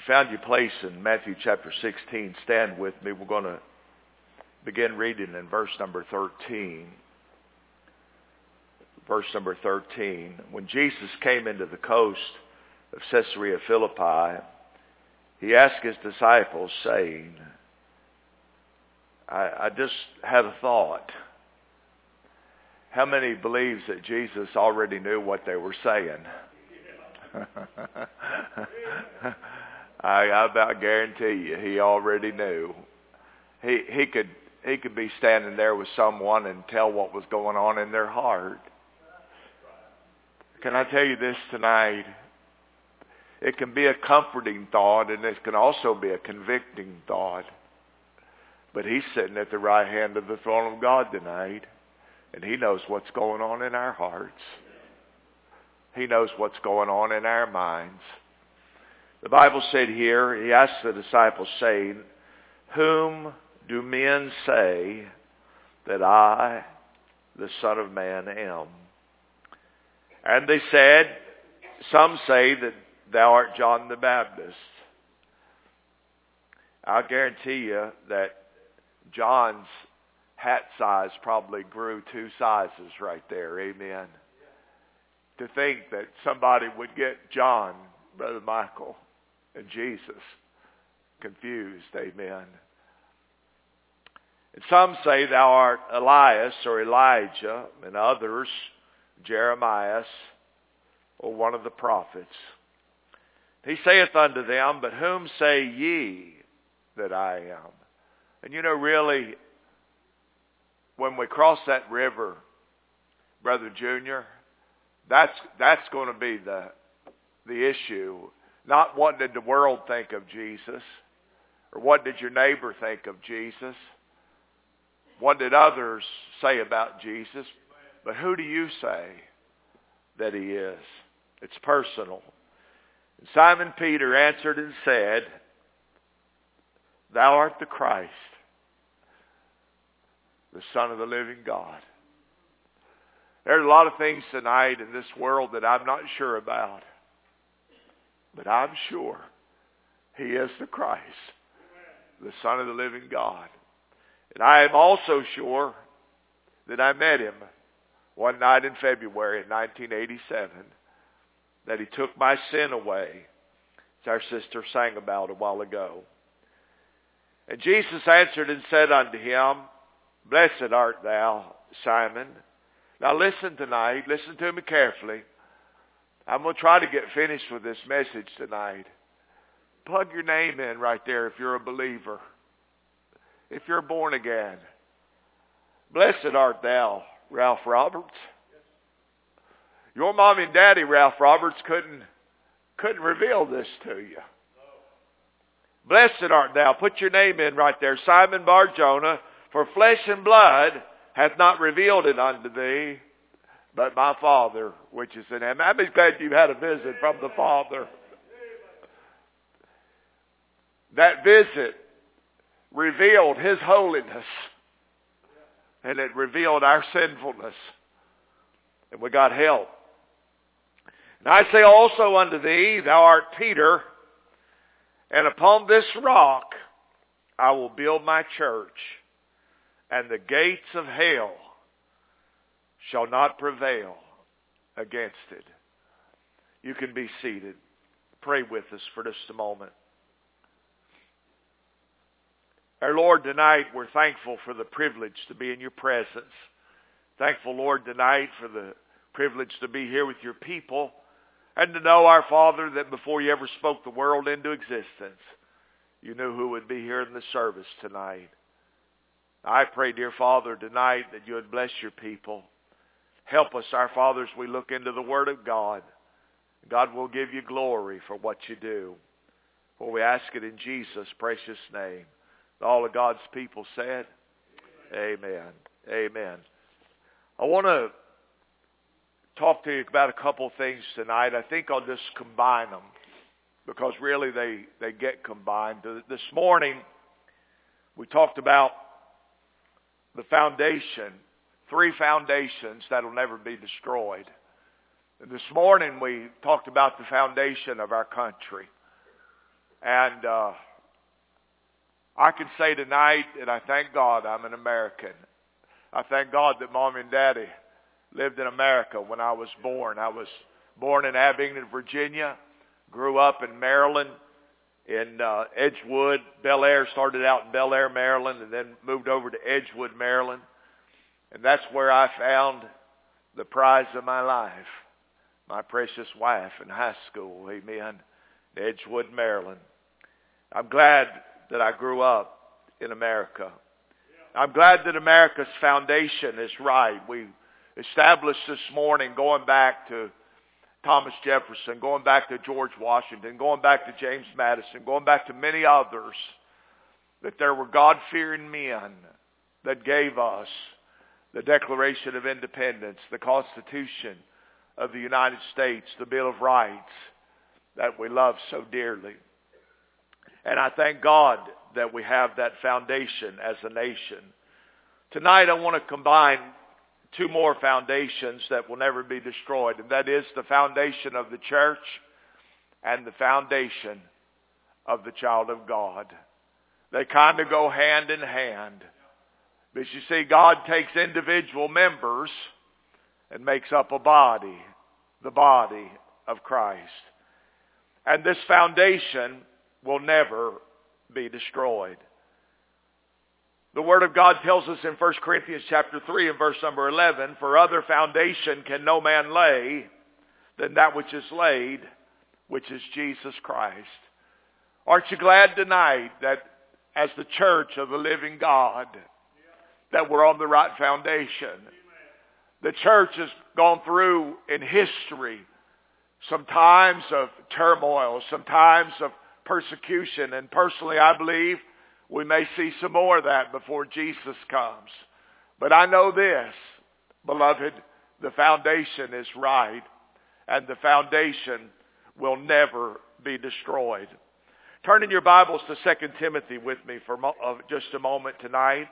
found your place in Matthew chapter 16, stand with me. We're going to begin reading in verse number 13. Verse number 13. When Jesus came into the coast of Caesarea Philippi, he asked his disciples, saying, I just had a thought. How many believes that Jesus already knew what they were saying? I about guarantee you, he already knew. He could be standing there with someone and tell what was going on in their heart. Can I tell you this tonight? It can be a comforting thought, and it can also be a convicting thought. But he's sitting at the right hand of the throne of God tonight, and he knows what's going on in our hearts. He knows what's going on in our minds. The Bible said here, he asked the disciples, saying, whom do men say that I, the Son of Man, am? And they said, some say that thou art John the Baptist. I'll guarantee you that John's hat size probably grew 2 sizes right there. Amen. To think that somebody would get John, Brother Michael, and Jesus confused. Amen. And some say thou art Elias or Elijah, and others Jeremiah or one of the prophets. He saith unto them, but whom say ye that I am? And you know, really, when we cross that river, Brother Junior, that's going to be the issue. Not what did the world think of Jesus, or what did your neighbor think of Jesus, what did others say about Jesus, but who do you say that he is? It's personal. And Simon Peter answered and said, thou art the Christ, the Son of the living God. There's a lot of things tonight in this world that I'm not sure about. But I'm sure he is the Christ, the Son of the living God. And I am also sure that I met him one night in February in 1987, that he took my sin away, as our sister sang about a while ago. And Jesus answered and said unto him, blessed art thou, Simon. Now listen tonight, listen to me carefully. I'm going to try to get finished with this message tonight. Plug your name in right there if you're a believer. If you're born again. Blessed art thou, Ralph Roberts. Your mommy and daddy, Ralph Roberts, couldn't reveal this to you. Blessed art thou. Put your name in right there. Simon Bar-Jonah, for flesh and blood hath not revealed it unto thee, but my Father, which is in heaven. I'm glad you've had a visit from the Father. That visit revealed his holiness, and it revealed our sinfulness, and we got help. And I say also unto thee, thou art Peter, and upon this rock I will build my church, and the gates of hell shall not prevail against it. You can be seated. Pray with us for just a moment. Our Lord, tonight we're thankful for the privilege to be in your presence. Thankful, Lord, tonight for the privilege to be here with your people and to know, our Father, that before you ever spoke the world into existence, you knew who would be here in the service tonight. I pray, dear Father, tonight that you would bless your people. Help us, our Father, as we look into the Word of God. God will give you glory for what you do. For we ask it in Jesus' precious name. All of God's people said, amen. Amen. I want to talk to you about a couple things tonight. I think I'll just combine them because really they get combined. This morning we talked about the foundation, 3 foundations that will never be destroyed. And this morning we talked about the foundation of our country. And I can say tonight that I thank God I'm an American. I thank God that Mom and Daddy lived in America when I was born. I was born in Abingdon, Virginia, grew up in Maryland, in Edgewood. Bel Air, started out in Bel Air, Maryland, and then moved over to Edgewood, Maryland. And that's where I found the prize of my life, my precious wife in high school, amen, in Edgewood, Maryland. I'm glad that I grew up in America. I'm glad that America's foundation is right. We established this morning, going back to Thomas Jefferson, going back to George Washington, going back to James Madison, going back to many others, that there were God-fearing men that gave us the Declaration of Independence, the Constitution of the United States, the Bill of Rights that we love so dearly. And I thank God that we have that foundation as a nation. Tonight I want to combine two more foundations that will never be destroyed, and that is the foundation of the church and the foundation of the child of God. They kind of go hand in hand. But you see, God takes individual members and makes up a body, the body of Christ. And this foundation will never be destroyed. The Word of God tells us in 1 Corinthians chapter 3 and verse number 11, "For other foundation can no man lay than that which is laid, which is Jesus Christ." Aren't you glad tonight that as the church of the living God, that we're on the right foundation? The church has gone through in history some times of turmoil, some times of persecution, and personally I believe we may see some more of that before Jesus comes. But I know this, beloved, the foundation is right, and the foundation will never be destroyed. Turn in your Bibles to 2 Timothy with me for just a moment tonight.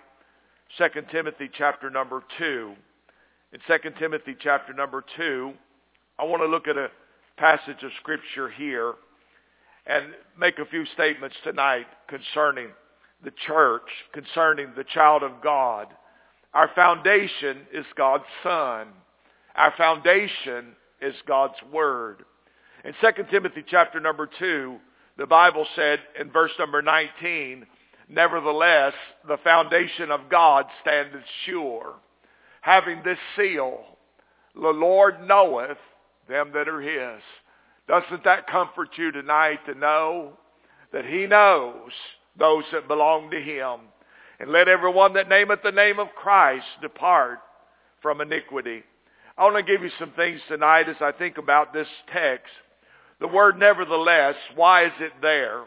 2 Timothy chapter number 2. In 2 Timothy chapter number 2, I want to look at a passage of Scripture here and make a few statements tonight concerning the church, concerning the child of God. Our foundation is God's Son. Our foundation is God's Word. In 2 Timothy chapter number 2, the Bible said in verse number 19, "Nevertheless, the foundation of God standeth sure, having this seal, the Lord knoweth them that are His." Doesn't that comfort you tonight to know that He knows those that belong to Him? "And let everyone that nameth the name of Christ depart from iniquity." I want to give you some things tonight as I think about this text. The word "nevertheless," why is it there?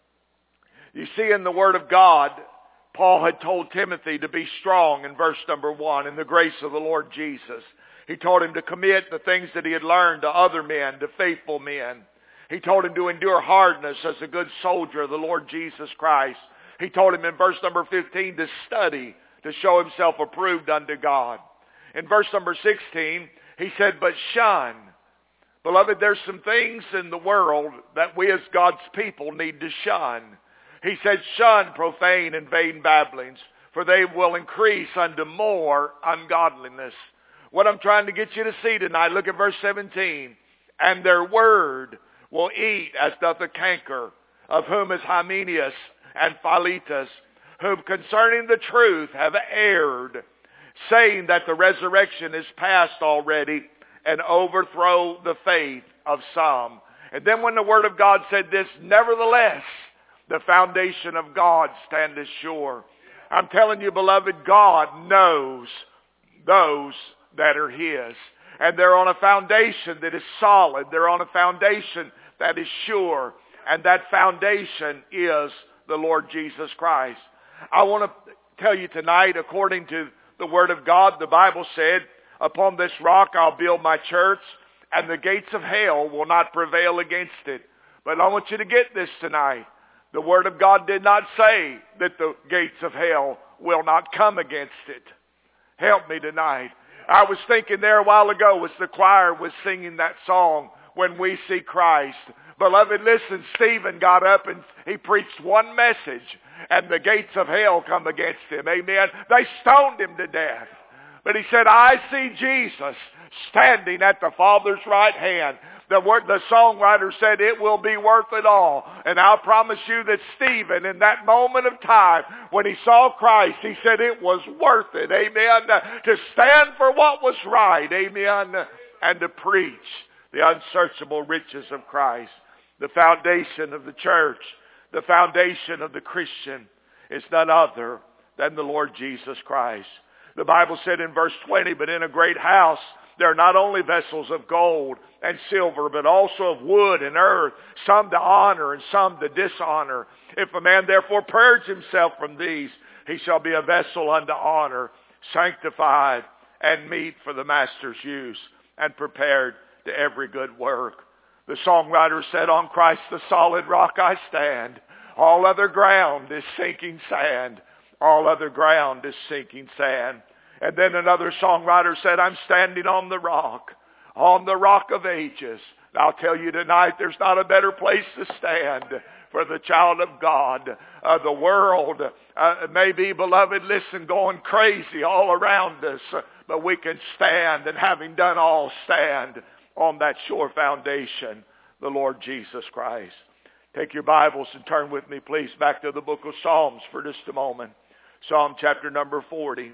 You see, in the Word of God, Paul had told Timothy to be strong in verse number 1 in the grace of the Lord Jesus. He told him to commit the things that he had learned to other men, to faithful men. He told him to endure hardness as a good soldier of the Lord Jesus Christ. He told him in verse number 15 to study, to show himself approved unto God. In verse number 16, he said, "But shun." Beloved, there's some things in the world that we as God's people need to shun. He said, "Shun profane and vain babblings, for they will increase unto more ungodliness." What I'm trying to get you to see tonight, look at verse 17. "And their word will eat as doth a canker, of whom is Hymenaeus and Philetus, whom concerning the truth have erred, saying that the resurrection is past already, and overthrow the faith of some." And then when the Word of God said this, "Nevertheless, the foundation of God standeth sure." I'm telling you, beloved, God knows those that are His. And they're on a foundation that is solid. They're on a foundation that is sure. And that foundation is the Lord Jesus Christ. I want to tell you tonight, according to the Word of God, the Bible said, "Upon this rock I'll build my church, and the gates of hell will not prevail against it." But I want you to get this tonight. The Word of God did not say that the gates of hell will not come against it. Help me tonight. I was thinking there a while ago as the choir was singing that song, when we see Christ. Beloved, listen, Stephen got up and he preached one message, and the gates of hell come against him. Amen. They stoned him to death. But he said, I see Jesus standing at the Father's right hand. The songwriter said, it will be worth it all. And I'll promise you that Stephen, in that moment of time, when he saw Christ, he said it was worth it, amen, to stand for what was right, amen, and to preach the unsearchable riches of Christ. The foundation of the church, the foundation of the Christian is none other than the Lord Jesus Christ. The Bible said in verse 20, but in a great house there are not only vessels of gold and silver, but also of wood and earth, some to honor and some to dishonor. If a man therefore purge himself from these, he shall be a vessel unto honor, sanctified and meet for the master's use, and prepared to every good work. The songwriter said, on Christ the solid rock I stand. All other ground is sinking sand. All other ground is sinking sand. And then another songwriter said, I'm standing on the rock of ages. I'll tell you tonight, there's not a better place to stand for the child of God. The world may be, beloved, listen, going crazy all around us, but we can stand, and having done all, stand on that sure foundation, the Lord Jesus Christ. Take your Bibles and turn with me, please, back to the book of Psalms for just a moment. Psalm chapter number 40.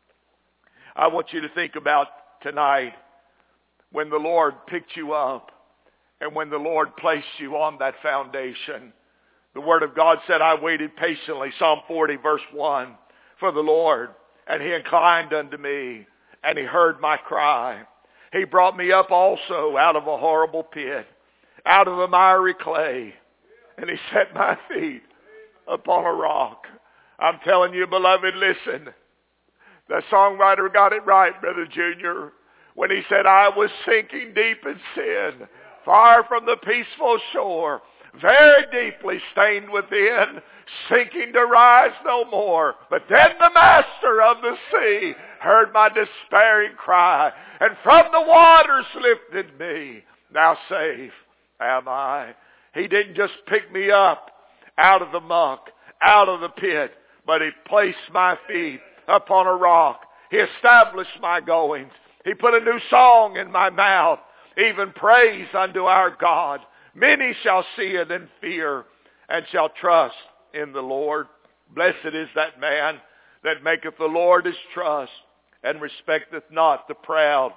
I want you to think about tonight when the Lord picked you up and when the Lord placed you on that foundation. The Word of God said, I waited patiently, Psalm 40 verse 1, for the Lord, and He inclined unto me, and He heard my cry. He brought me up also out of a horrible pit, out of the miry clay, and He set my feet upon a rock. I'm telling you, beloved, listen. The songwriter got it right, Brother Junior, when he said, I was sinking deep in sin, far from the peaceful shore, very deeply stained within, sinking to rise no more. But then the master of the sea heard my despairing cry, and from the waters lifted me. Now safe am I. He didn't just pick me up out of the muck, out of the pit, but He placed my feet upon a rock. He established my goings. He put a new song in my mouth, even praise unto our God. Many shall see it and fear, and shall trust in the Lord. Blessed is that man that maketh the Lord his trust, and respecteth not the proud,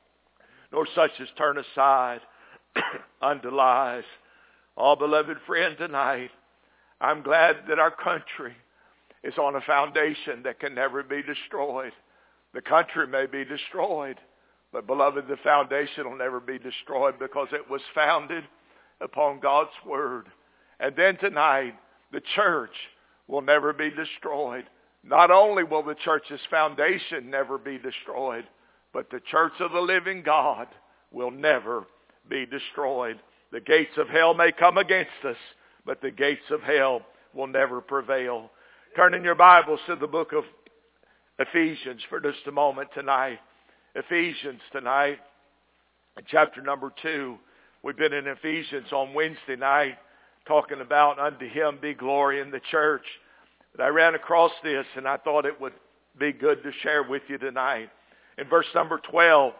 nor such as turn aside unto lies. Oh, beloved friend, tonight, I'm glad that our country is on a foundation that can never be destroyed. The country may be destroyed, but beloved, the foundation will never be destroyed because it was founded upon God's Word. And then tonight, the church will never be destroyed. Not only will the church's foundation never be destroyed, but the church of the living God will never be destroyed. The gates of hell may come against us, but the gates of hell will never prevail. Turn in your Bibles to the book of Ephesians for just a moment tonight. Ephesians tonight, chapter number 2. We've been in Ephesians on Wednesday night talking about unto Him be glory in the church. But I ran across this and I thought it would be good to share with you tonight. In verse number 12,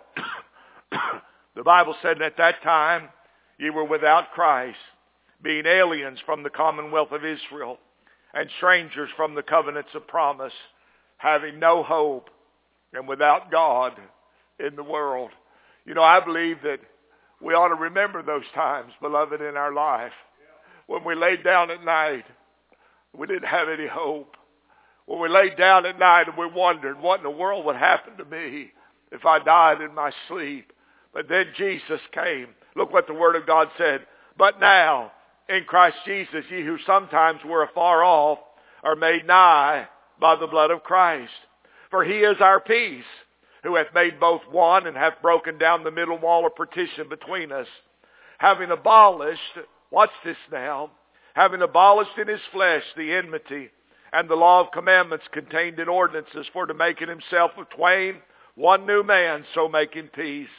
the Bible said, at that time ye were without Christ, being aliens from the commonwealth of Israel, and strangers from the covenants of promise, having no hope, and without God in the world. You know, I believe that we ought to remember those times, beloved, in our life. When we laid down at night, we didn't have any hope. When we laid down at night and we wondered what in the world would happen to me if I died in my sleep. But then Jesus came. Look what the Word of God said. But now, in Christ Jesus, ye who sometimes were afar off are made nigh by the blood of Christ. For He is our peace, who hath made both one, and hath broken down the middle wall of partition between us, having abolished, watch this now, having abolished in His flesh the enmity and the law of commandments contained in ordinances, for to make in Himself of twain one new man, so making peace,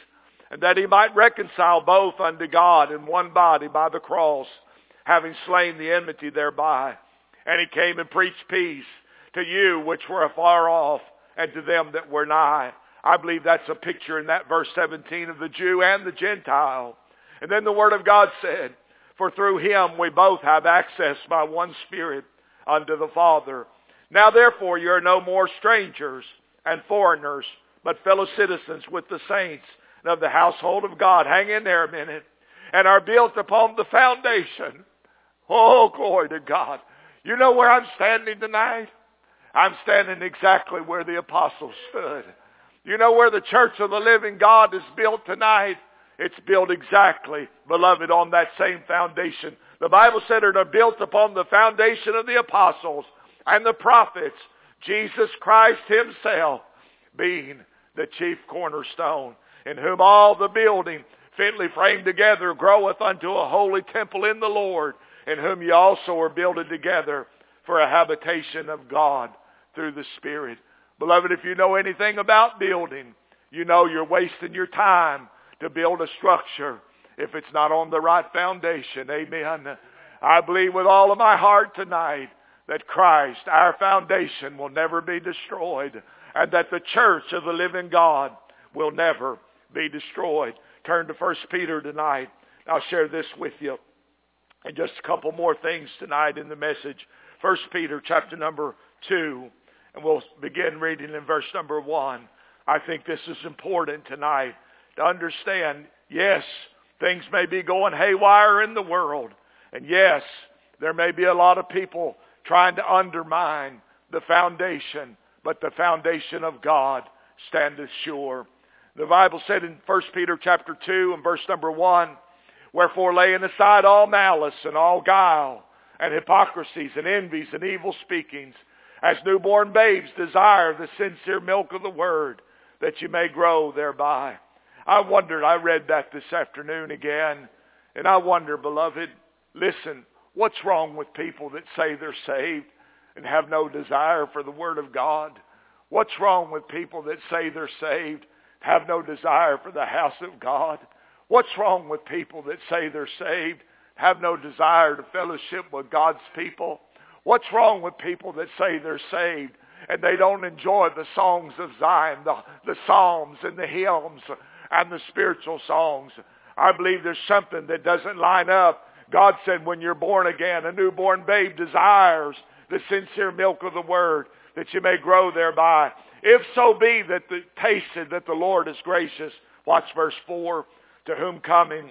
and that he might reconcile both unto God in one body by the cross, having slain the enmity thereby. And he came and preached peace to you which were afar off, and to them that were nigh. I believe that's a picture in that verse 17 of the Jew and the Gentile. And then the Word of God said, for through him we both have access by one Spirit unto the Father. Now therefore you are no more strangers and foreigners, but fellow citizens with the saints and of the household of God. Hang in there a minute. And are built upon the foundation. Oh, glory to God. You know where I'm standing tonight? I'm standing exactly where the apostles stood. You know where the church of the living God is built tonight? It's built exactly, beloved, on that same foundation. The Bible said it are built upon the foundation of the apostles and the prophets, Jesus Christ himself being the chief cornerstone, in whom all the building fitly framed together groweth unto a holy temple in the Lord, in whom ye also are builded together for a habitation of God through the Spirit. Beloved, if you know anything about building, you know you're wasting your time to build a structure if it's not on the right foundation. Amen. I believe with all of my heart tonight that Christ, our foundation, will never be destroyed, and that the church of the living God will never be destroyed. Turn to 1 Peter tonight. I'll share this with you. And just a couple more things tonight in the message. 1 Peter chapter number 2. And we'll begin reading in verse number 1. I think this is important tonight to understand, yes, things may be going haywire in the world. And yes, there may be a lot of people trying to undermine the foundation. But the foundation of God standeth sure. The Bible said in 1 Peter chapter 2 and verse number 1, wherefore laying aside all malice and all guile and hypocrisies and envies and evil speakings, as newborn babes desire the sincere milk of the word, that you may grow thereby. I read that this afternoon again, and I wonder, beloved, listen, what's wrong with people that say they're saved and have no desire for the Word of God? What's wrong with people that say they're saved, have no desire for the house of God? What's wrong with people that say they're saved, have no desire to fellowship with God's people? What's wrong with people that say they're saved and they don't enjoy the songs of Zion, the psalms and the hymns and the spiritual songs? I believe there's something that doesn't line up. God said when you're born again, a newborn babe desires the sincere milk of the word, that you may grow thereby. If so be that the tasted that the Lord is gracious. Watch verse 4. To whom coming,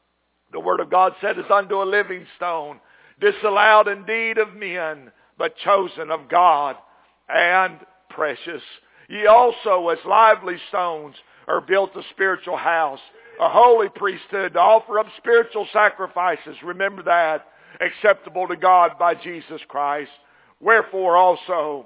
the word of God said, is unto a living stone, disallowed indeed of men, but chosen of God and precious. Ye also as lively stones are built a spiritual house, a holy priesthood, to offer up spiritual sacrifices. Remember that. Acceptable to God by Jesus Christ. Wherefore also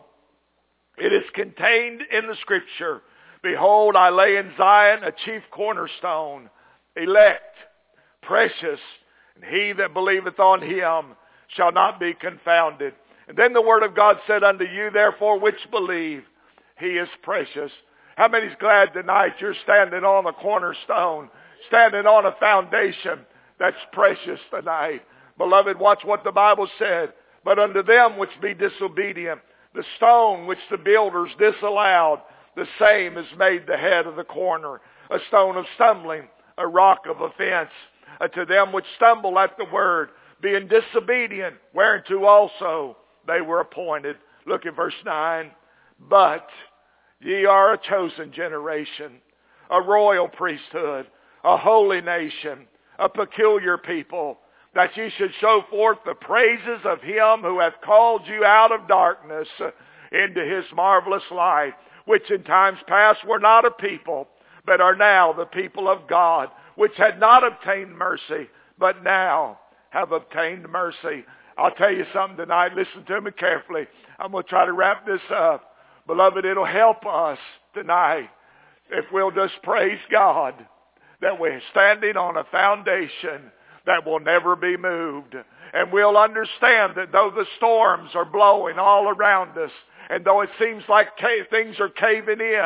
it is contained in the Scripture, behold, I lay in Zion a chief cornerstone, elect, precious, and he that believeth on him shall not be confounded. And then the word of God said unto you, therefore, which believe, he is precious. How many's glad tonight you're standing on a cornerstone, standing on a foundation that's precious tonight? Beloved, watch what the Bible said. But unto them which be disobedient, the stone which the builders disallowed, the same is made the head of the corner, a stone of stumbling, a rock of offense. To them which stumble at the word, being disobedient, whereunto also they were appointed. Look at verse 9. But ye are a chosen generation, a royal priesthood, a holy nation, a peculiar people, that ye should show forth the praises of him who hath called you out of darkness into his marvelous light, which in times past were not a people, but are now the people of God, which had not obtained mercy, but now have obtained mercy. I'll tell you something tonight. Listen to me carefully. I'm going to try to wrap this up. Beloved, it'll help us tonight if we'll just praise God that we're standing on a foundation that will never be moved. And we'll understand that though the storms are blowing all around us, and though it seems like things are caving in,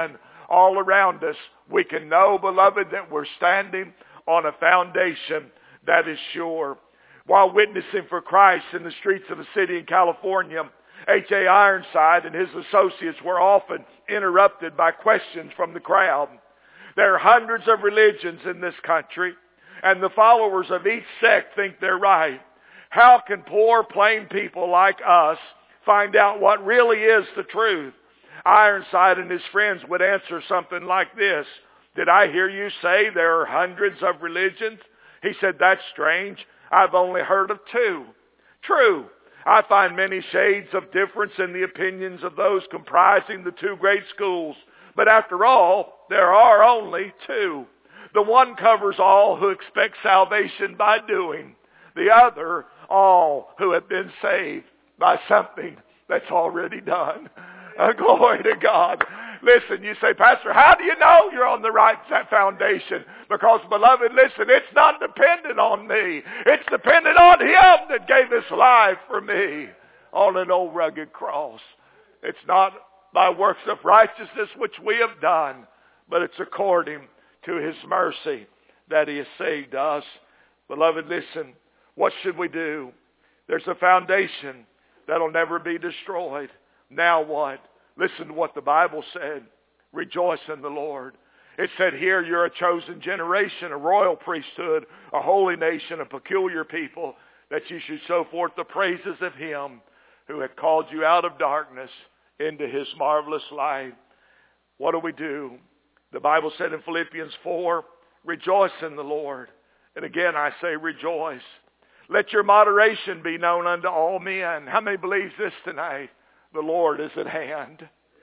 all around us, we can know, beloved, that we're standing on a foundation that is sure. While witnessing for Christ in the streets of a city in California, H.A. Ironside and his associates were often interrupted by questions from the crowd. There are hundreds of religions in this country, and the followers of each sect think they're right. How can poor, plain people like us find out what really is the truth? Ironside and his friends would answer something like this. Did I hear you say there are hundreds of religions? He said, that's strange. I've only heard of 2. True. I find many shades of difference in the opinions of those comprising the 2 great schools. But after all, there are only 2. The one covers all who expect salvation by doing. The other, all who have been saved by something that's already done. Glory to God. Listen, you say, Pastor, how do you know you're on the right foundation? Because, beloved, listen, it's not dependent on me. It's dependent on Him that gave His life for me on an old rugged cross. It's not by works of righteousness which we have done, but it's according to His mercy that He has saved us. Beloved, listen, what should we do? There's a foundation that'll never be destroyed. Now what? Listen to what the Bible said. Rejoice in the Lord. It said here, you're a chosen generation, a royal priesthood, a holy nation, a peculiar people, that you should show forth the praises of Him who had called you out of darkness into His marvelous light. What do? The Bible said in Philippians 4, rejoice in the Lord. And again I say rejoice. Let your moderation be known unto all men. How many believes this tonight? The Lord is at hand.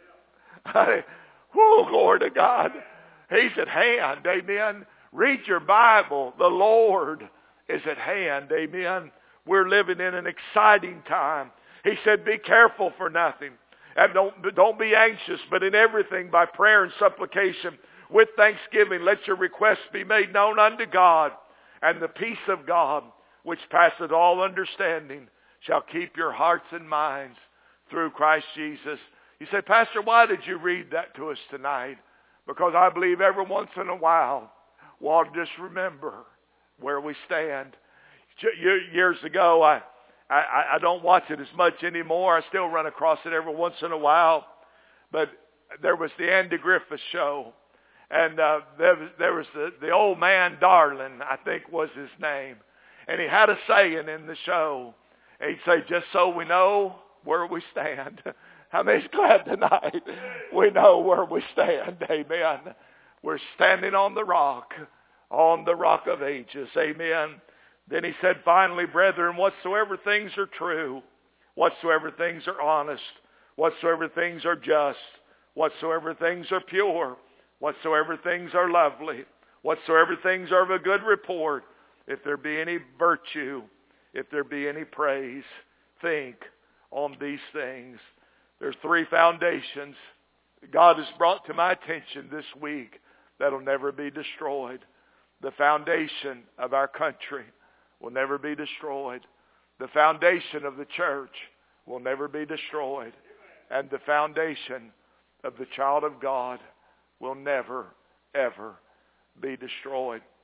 Whoa, glory to God. He's at hand. Amen. Read your Bible. The Lord is at hand. Amen. We're living in an exciting time. He said, be careful for nothing. And don't be anxious, but in everything by prayer and supplication with thanksgiving, let your requests be made known unto God. And the peace of God, which passeth all understanding, shall keep your hearts and minds through Christ Jesus. You say, Pastor, why did you read that to us tonight? Because I believe every once in a while, we ought to just remember where we stand. Years ago, I don't watch it as much anymore. I still run across it every once in a while. But there was the Andy Griffith Show. And there was the old man, Darlin, I think was his name. And he had a saying in the show. He'd say, just so we know where we stand. How many's glad tonight we know where we stand? Amen. We're standing on the rock of ages. Amen. Then he said, finally, brethren, whatsoever things are true, whatsoever things are honest, whatsoever things are just, whatsoever things are pure, whatsoever things are lovely, whatsoever things are of a good report, if there be any virtue, if there be any praise, think on these things. There's 3 foundations God has brought to my attention this week that'll never be destroyed. The foundation of our country will never be destroyed. The foundation of the church will never be destroyed. And the foundation of the child of God will never, ever be destroyed.